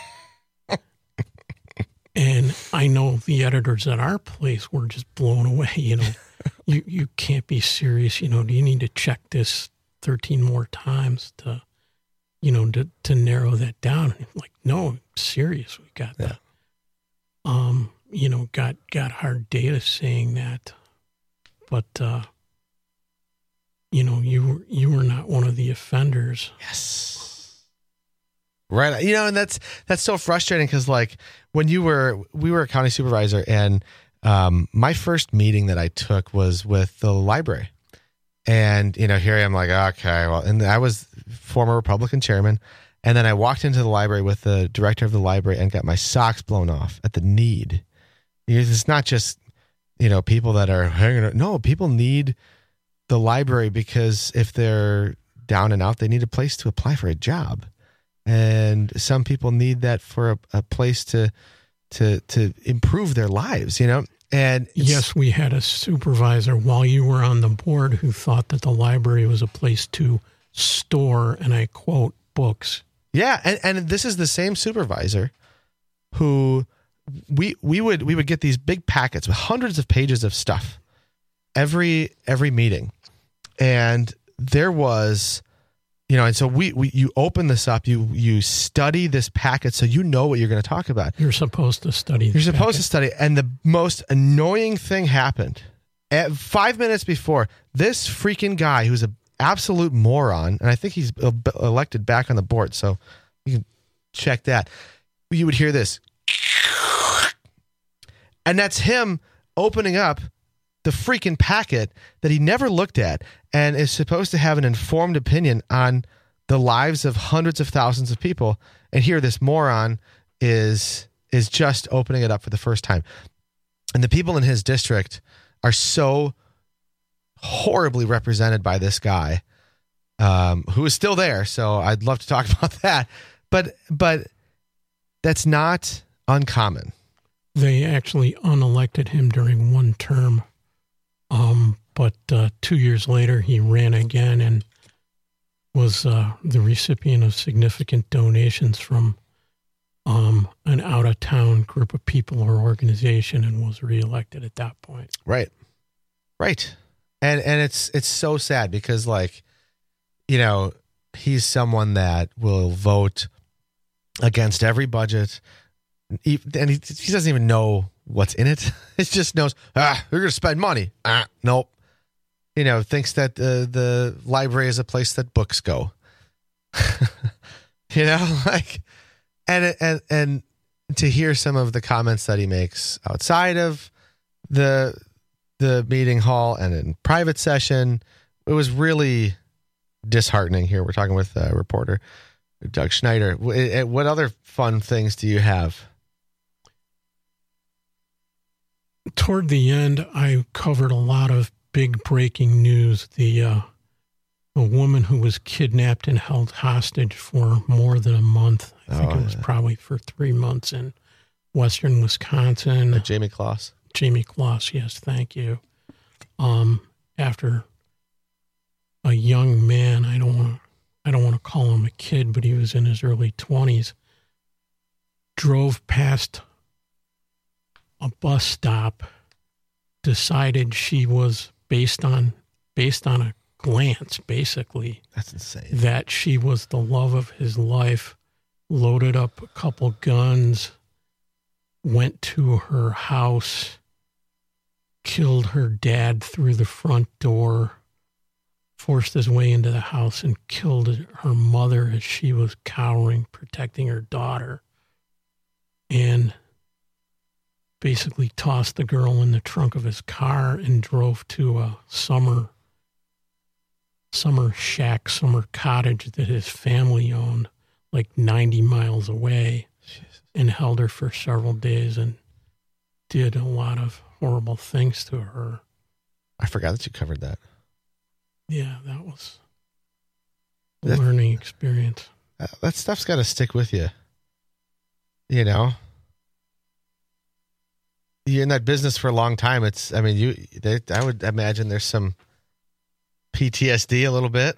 And I know the editors at our place were just blown away. You know, you, you can't be serious. You know, do you need to check this thirteen more times to, you know, to, to narrow that down? Like, no, I'm serious. We got yeah. that. Um, you know, got, got hard data saying that, but, uh, you know, you were, you were not one of the offenders. Yes. Right. You know, and that's, that's so frustrating because like when you were, we were a county supervisor and, um, my first meeting that I took was with the library. And, you know, here I am like, okay, well, and I was former Republican chairman. And then I walked into the library with the director of the library and got my socks blown off at the need. It's not just, you know, people that are hanging. No, people need the library because if they're down and out, they need a place to apply for a job. And some people need that for a, a place to, to, to improve their lives, you know? And yes, we had a supervisor while you were on the board who thought that the library was a place to store, and I quote, books. Yeah. And, and this is the same supervisor who we, we would, we would get these big packets with hundreds of pages of stuff every, every meeting. And there was, you know, and so we, we, you open this up, you, you study this packet so you know what you're going to talk about. You're supposed to study. You're supposed packet. to study. And the most annoying thing happened at five minutes before. This freaking guy who's an absolute moron, and I think he's elected back on the board, so you can check that. You would hear this. And that's him opening up the freaking packet that he never looked at and is supposed to have an informed opinion on the lives of hundreds of thousands of people. And here this moron is is just opening it up for the first time. And the people in his district are so horribly represented by this guy, um, who is still there. So I'd love to talk about that. But but that's not uncommon. They actually unelected him during one term. Um, but uh, two years later, he ran again and was uh, the recipient of significant donations from um, an out-of-town group of people or organization, and was reelected at that point. Right, right, and and it's it's so sad because, like, you know, he's someone that will vote against every budget, and he, he doesn't even know what's in it. It just knows, ah, we're going to spend money. Ah, nope. You know, thinks that the, the library is a place that books go. You know, like, and, and, and to hear some of the comments that he makes outside of the, the meeting hall and in private session, it was really disheartening. Here we're talking with a reporter, Doug Schneider. What other fun things do you have? Toward the end, I covered a lot of big breaking news. The uh, a woman who was kidnapped and held hostage for more than a month. I think oh, it was yeah. probably for three months in western Wisconsin. Uh, Jamie Kloss. Jamie Kloss, yes, thank you. Um, after a young man, I don't want to, I don't want to call him a kid, but he was in his early twenties, drove past a bus stop, decided she was based on based on a glance, basically. That's insane. That she was the love of his life, loaded up a couple guns, went to her house, killed her dad through the front door, forced his way into the house and killed her mother as she was cowering, protecting her daughter. And basically tossed the girl in the trunk of his car and drove to a summer summer shack, summer cottage that his family owned, like ninety miles away, Jesus. And held her for several days and did a lot of horrible things to her. I forgot that you covered that. Yeah, that was a that, learning experience. Uh, that stuff's got to stick with you. You know? You're in that business for a long time. It's, I mean, you, they, I would imagine there's some P T S D a little bit.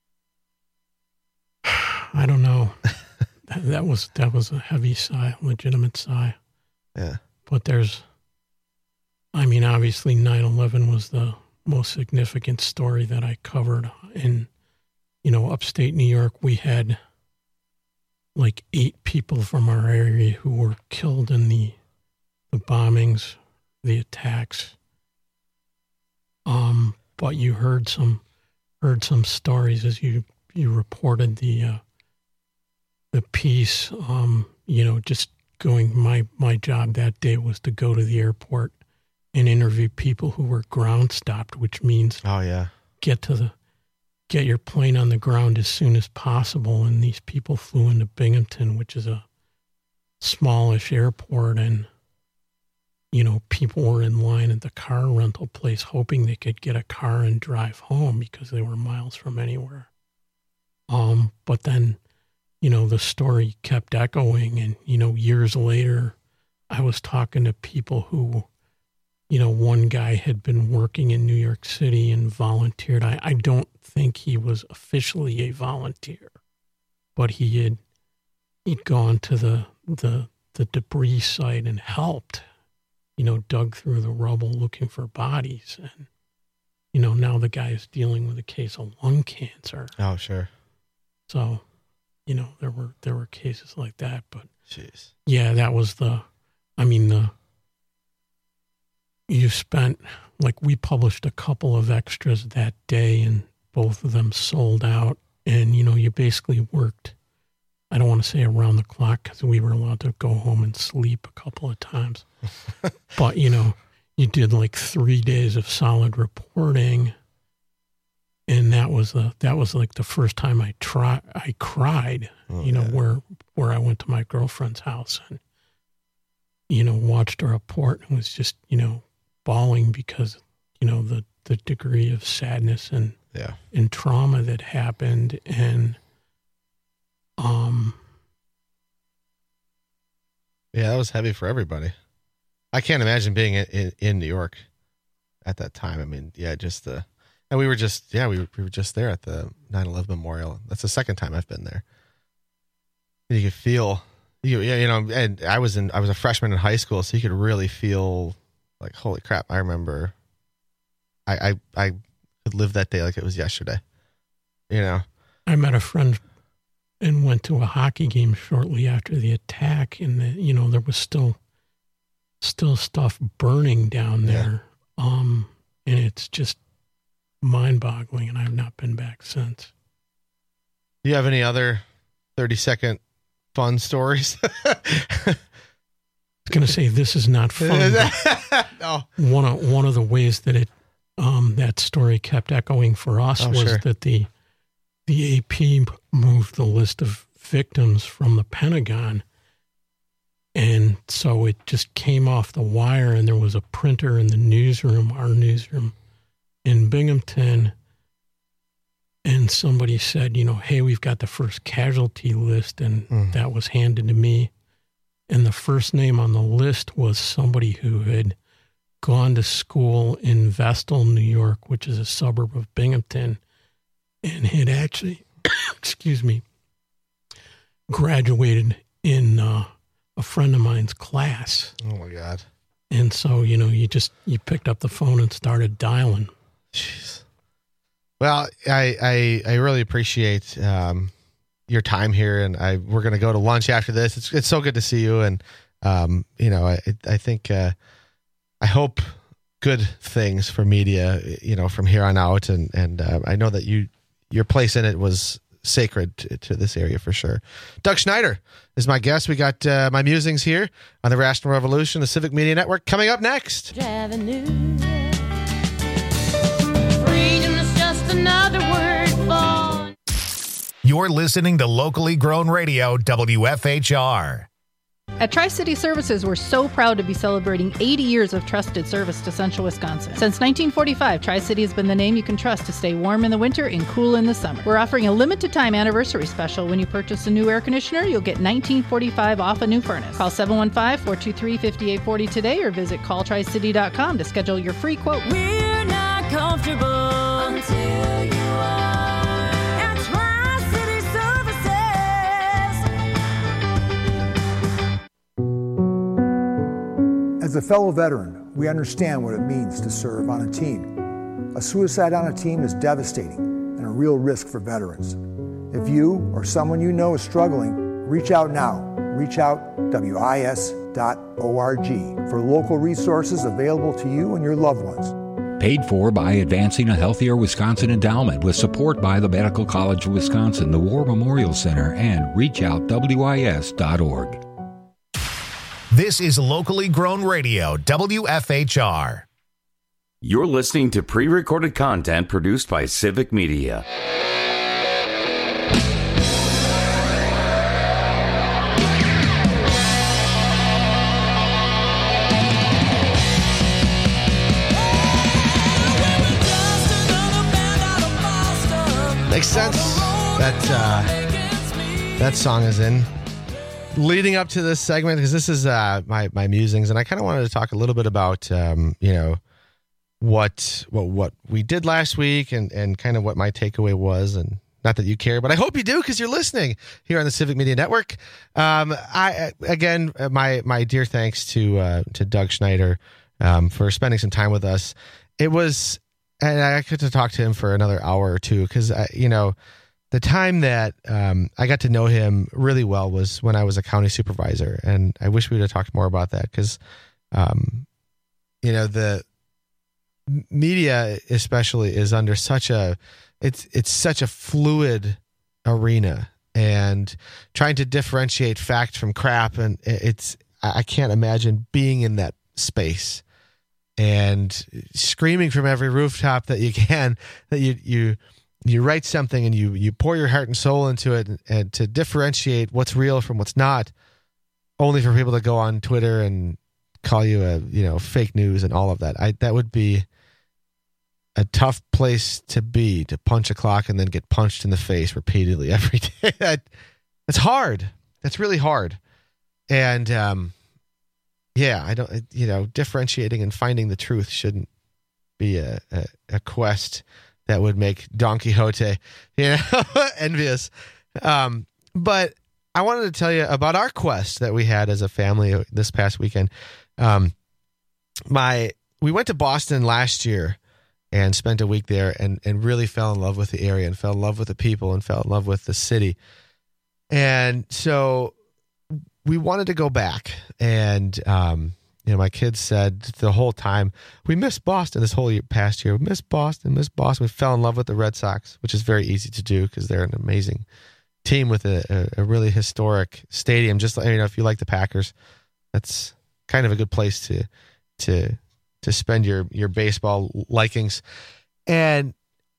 I don't know. that, that was, that was a heavy sigh, legitimate sigh. Yeah. But there's, I mean, obviously nine eleven was the most significant story that I covered. In, you know, upstate New York, we had like eight people from our area who were killed in the the bombings, the attacks. Um, but you heard some heard some stories as you you reported the uh, the piece. Um, you know, just going. My my job that day was to go to the airport and interview people who were ground stopped, which means oh yeah, get to the get your plane on the ground as soon as possible. And these people flew into Binghamton, which is a smallish airport, and you know, people were in line at the car rental place hoping they could get a car and drive home because they were miles from anywhere. Um, but then, you know, the story kept echoing, and, you know, years later, I was talking to people who, you know, one guy had been working in New York City and volunteered. I, I don't think he was officially a volunteer, but he had, he'd gone to the, the, the debris site and helped. You know, dug through the rubble looking for bodies. And, you know, now the guy is dealing with a case of lung cancer. Oh, sure. So, you know, there were there were cases like that. But, jeez. Yeah, that was the, I mean, the, you spent, like, we published a couple of extras that day, and both of them sold out. And, you know, you basically worked, I don't want to say around the clock because we were allowed to go home and sleep a couple of times. But, you know, you did like three days of solid reporting. And that was the, that was like the first time I try, I cried, oh, you know, yeah. where, where I went to my girlfriend's house and, you know, watched her report and was just, you know, bawling because, you know, the, the degree of sadness and, yeah. and trauma that happened. And, Um. Yeah, that was heavy for everybody. I can't imagine being in, in, in New York at that time. I mean, yeah, just the, and we were just, yeah, we were, we were just there at the nine eleven memorial. That's the second time I've been there. And you could feel, you, you know, and I was in, I was a freshman in high school, so you could really feel like, holy crap. I remember I, I, I could live that day like it was yesterday, you know. I met a friend and went to a hockey game shortly after the attack, and the, you know, there was still still stuff burning down there. Yeah. Um, and it's just mind-boggling, and I've not been back since. Do you have any other thirty-second fun stories? I was going to say this is not fun. No. One of, one of the ways that it um, that story kept echoing for us oh, was sure. that the the A P moved the list of victims from the Pentagon. And so it just came off the wire, and there was a printer in the newsroom, our newsroom in Binghamton. And somebody said, you know, hey, we've got the first casualty list. And mm. that was handed to me. And the first name on the list was somebody who had gone to school in Vestal, New York, which is a suburb of Binghamton, and had actually, excuse me, graduated in uh, a friend of mine's class. Oh, my God. And so, you know, you just, you picked up the phone and started dialing. Jeez. Well, I, I, I really appreciate um, your time here, and I we're going to go to lunch after this. It's it's so good to see you, and um, you know, I I think uh, I hope good things for media, you know, from here on out, and and uh, I know that you your place in it was sacred to, to this area for sure. Doug Schneider is my guest. We got uh, my musings here on the Rational Revolution, the Civic Media Network, coming up next. Freedom is just another word for... You're listening to Locally Grown Radio, W F H R. At Tri-City Services, we're so proud to be celebrating eighty years of trusted service to Central Wisconsin. Since nineteen forty-five, Tri-City has been the name you can trust to stay warm in the winter and cool in the summer. We're offering a limited-time anniversary special. When you purchase a new air conditioner, you'll get nineteen forty-five off a new furnace. Call seven one five, four two three, five eight four zero today or visit call tri city dot com to schedule your free quote. We're not comfortable until you are. As a fellow veteran, we understand what it means to serve on a team. A suicide on a team is devastating and a real risk for veterans. If you or someone you know is struggling, reach out now. Reach out W I S dot org for local resources available to you and your loved ones. Paid for by Advancing a Healthier Wisconsin Endowment with support by the Medical College of Wisconsin, the War Memorial Center, and reach out W I S dot org. This is Locally Grown Radio, W F H R. You're listening to pre-recorded content produced by Civic Media. Makes sense that uh, that song is in. Leading up to this segment, because this is uh, my my musings, and I kind of wanted to talk a little bit about um, you know what what what we did last week, and and kind of what my takeaway was, and not that you care, but I hope you do because you're listening here on the Civic Media Network. Um, I again, my my dear thanks to uh, to Doug Schneider um, for spending some time with us. It was, and I got to talk to him for another hour or two because you know. The time that um, I got to know him really well was when I was a county supervisor, and I wish we would have talked more about that because, um, you know, the media especially is under such a it's it's such a fluid arena, and trying to differentiate fact from crap, and it's I can't imagine being in that space and screaming from every rooftop that you can that you you. You write something and you you pour your heart and soul into it, and, and to differentiate what's real from what's not, only for people to go on Twitter and call you a you know fake news and all of that. I that would be a tough place to be, to punch a clock and then get punched in the face repeatedly every day. that, that's hard. That's really hard. And um, yeah, I don't you know differentiating and finding the truth shouldn't be a, a, a quest that would make Don Quixote, you know, envious. Um, but I wanted to tell you about our quest that we had as a family this past weekend. Um, my we went to Boston last year and spent a week there, and and really fell in love with the area, and fell in love with the people, and fell in love with the city. And so we wanted to go back, and um, you know, my kids said the whole time, we missed Boston this whole year, past year. We missed Boston, missed Boston. We fell in love with the Red Sox, which is very easy to do because they're an amazing team with a, a, a really historic stadium. Just like, you know, if you like the Packers, that's kind of a good place to to to spend your your baseball likings. And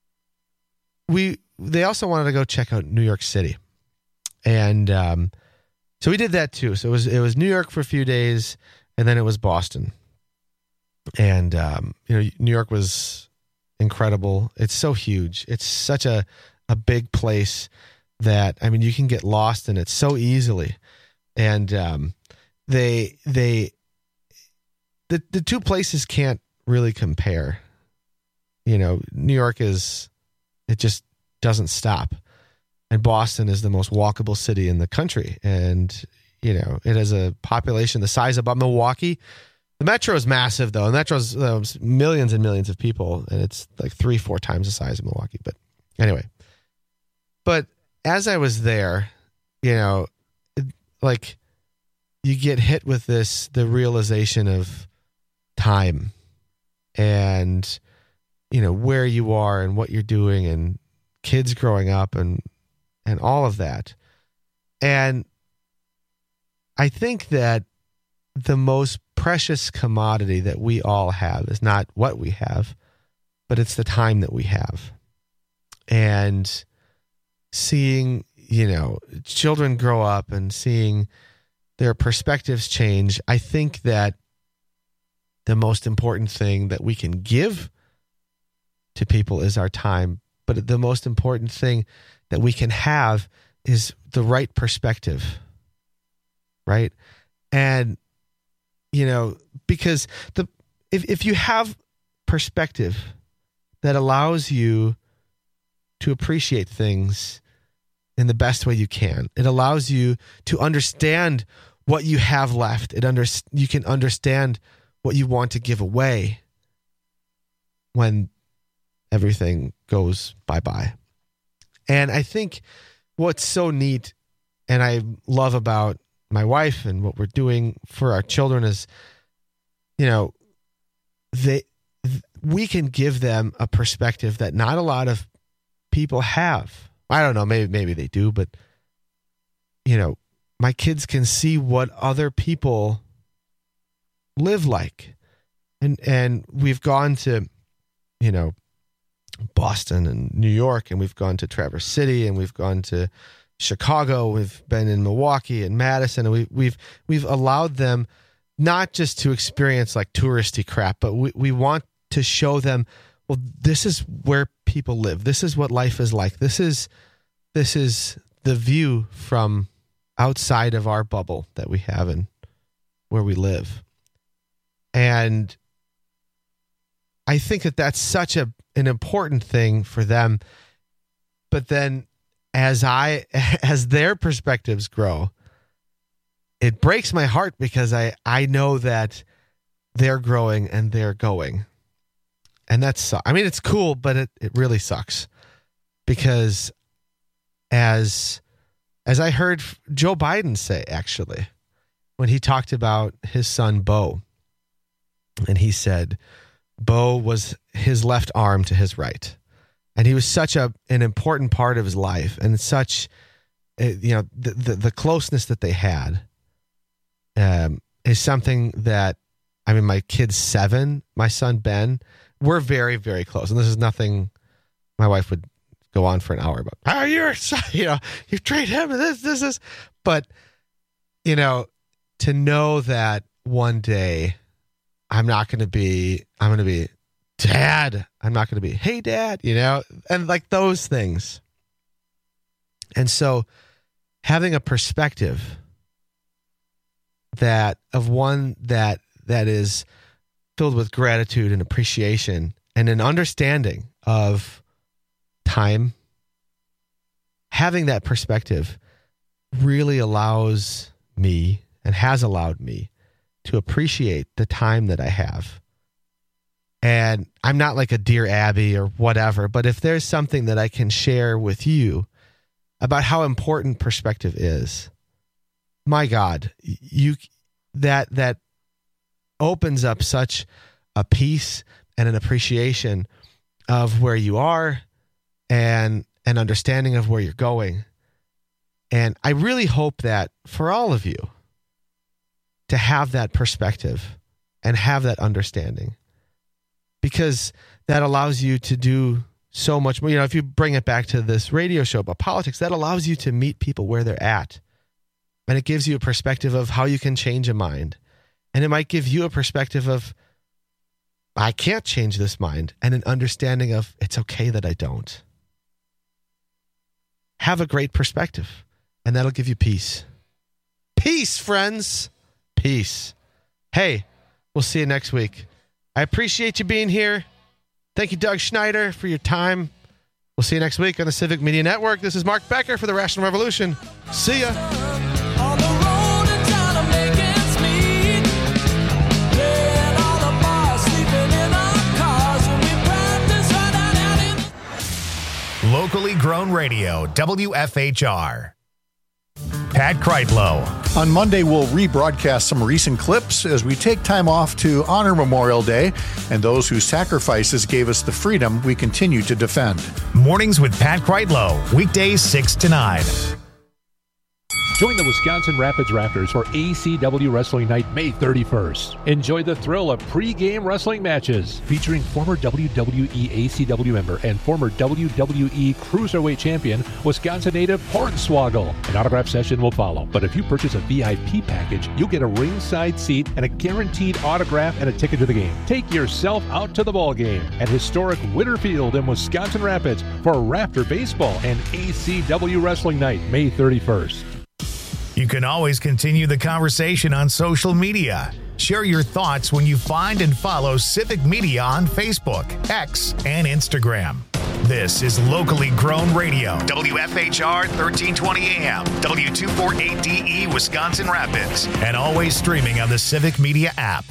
we they also wanted to go check out New York City, and um, so we did that too. So it was it was New York for a few days. And then it was Boston. And, um, you know, New York was incredible. It's so huge. It's such a, a big place that, I mean, you can get lost in it so easily. And um, they, they, the, the two places can't really compare. You know, New York is, it just doesn't stop. And Boston is the most walkable city in the country. And, you know, it has a population the size of Milwaukee. The metro is massive, though. The metro is uh, millions and millions of people, and it's like three, four times the size of Milwaukee. But anyway, but as I was there, you know, it, like you get hit with this, the realization of time and, you know, where you are and what you're doing and kids growing up and and all of that. And I think that the most precious commodity that we all have is not what we have, but it's the time that we have. And seeing, you know, children grow up and seeing their perspectives change, I think that the most important thing that we can give to people is our time. But the most important thing that we can have is the right perspective, right? And, you know, because the if if you have perspective that allows you to appreciate things in the best way you can, it allows you to understand what you have left. It under, you can understand what you want to give away when everything goes bye-bye. And I think what's so neat and I love about my wife and what we're doing for our children is, you know, they we can give them a perspective that not a lot of people have. I don't know, maybe maybe they do, but you know, my kids can see what other people live like. And and we've gone to, you know, Boston and New York, and we've gone to Traverse City, and we've gone to Chicago, we've been in Milwaukee and Madison, and we, we've we've allowed them not just to experience like touristy crap, but we, we want to show them, well, this is where people live. This is what life is like. This is this is the view from outside of our bubble that we have and where we live. And I think that that's such a an important thing for them. But then as I as their perspectives grow, it breaks my heart because I, I know that they're growing and they're going. And that's, I mean, it's cool, but it, it really sucks because as, as I heard Joe Biden say, actually, when he talked about his son, Beau, and he said, Beau was his left arm to his right. And he was such a an important part of his life, and such, you know, the the, the closeness that they had um, is something that, I mean, my kid's seven, my son Ben, we're very, very close. And this is nothing my wife would go on for an hour about. Oh, you're, you know, you've trained him, this, this, this. But, you know, to know that one day I'm not going to be, I'm going to be, Dad, I'm not going to be, hey, Dad, you know, and like those things. And so having a perspective that of one that that is filled with gratitude and appreciation and an understanding of time, having that perspective really allows me and has allowed me to appreciate the time that I have. And I'm not like a Dear Abby or whatever, but if there's something that I can share with you about how important perspective is, my God, you that that opens up such a peace and an appreciation of where you are and an understanding of where you're going. And I really hope that for all of you to have that perspective and have that understanding, because that allows you to do so much more. You know, if you bring it back to this radio show about politics, that allows you to meet people where they're at. And it gives you a perspective of how you can change a mind. And it might give you a perspective of, I can't change this mind, and an understanding of, it's okay that I don't. Have a great perspective, and that'll give you peace. Peace, friends. Peace. Hey, we'll see you next week. I appreciate you being here. Thank you, Doug Schneider, for your time. We'll see you next week on the Civic Media Network. This is Mark Becker for the Rational Revolution. See ya. Locally grown radio, W F H R. Pat Kreitlow. On Monday, we'll rebroadcast some recent clips as we take time off to honor Memorial Day and those whose sacrifices gave us the freedom we continue to defend. Mornings with Pat Kreitlow, weekdays six to nine. Join the Wisconsin Rapids Raptors for A C W Wrestling Night May thirty-first. Enjoy the thrill of pre-game wrestling matches featuring former W W E A C W member and former W W E Cruiserweight Champion, Wisconsin native Hornswoggle. An autograph session will follow, but if you purchase a V I P package, you'll get a ringside seat and a guaranteed autograph and a ticket to the game. Take yourself out to the ball game at historic Witter Field in Wisconsin Rapids for Raptor Baseball and A C W Wrestling Night May thirty-first. You can always continue the conversation on social media. Share your thoughts when you find and follow Civic Media on Facebook, X, and Instagram. This is locally grown radio. W F H R thirteen twenty A M, W two forty-eight D E, Wisconsin Rapids, and always streaming on the Civic Media app.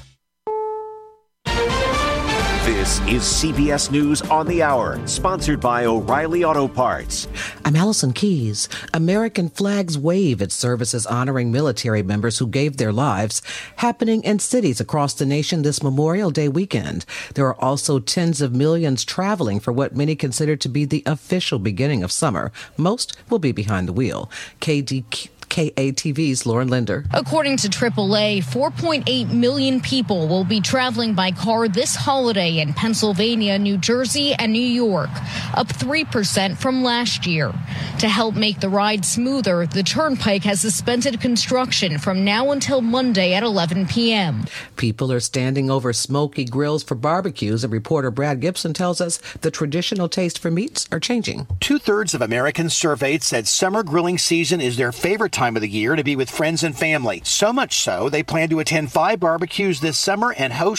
This is C B S News on the Hour, sponsored by O'Reilly Auto Parts. I'm Allison Keys. American flags wave at services honoring military members who gave their lives, happening in cities across the nation this Memorial Day weekend. There are also tens of millions traveling for what many consider to be the official beginning of summer. Most will be behind the wheel. K D K K A T V's Lauren Linder. According to triple A, four point eight million people will be traveling by car this holiday in Pennsylvania, New Jersey, and New York, up three percent from last year. To help make the ride smoother, the Turnpike has suspended construction from now until Monday at eleven p.m. People are standing over smoky grills for barbecues, and reporter Brad Gibson tells us the traditional taste for meats are changing. Two-thirds of Americans surveyed said summer grilling season is their favorite time of the year to be with friends and family. So much so, they plan to attend five barbecues this summer and host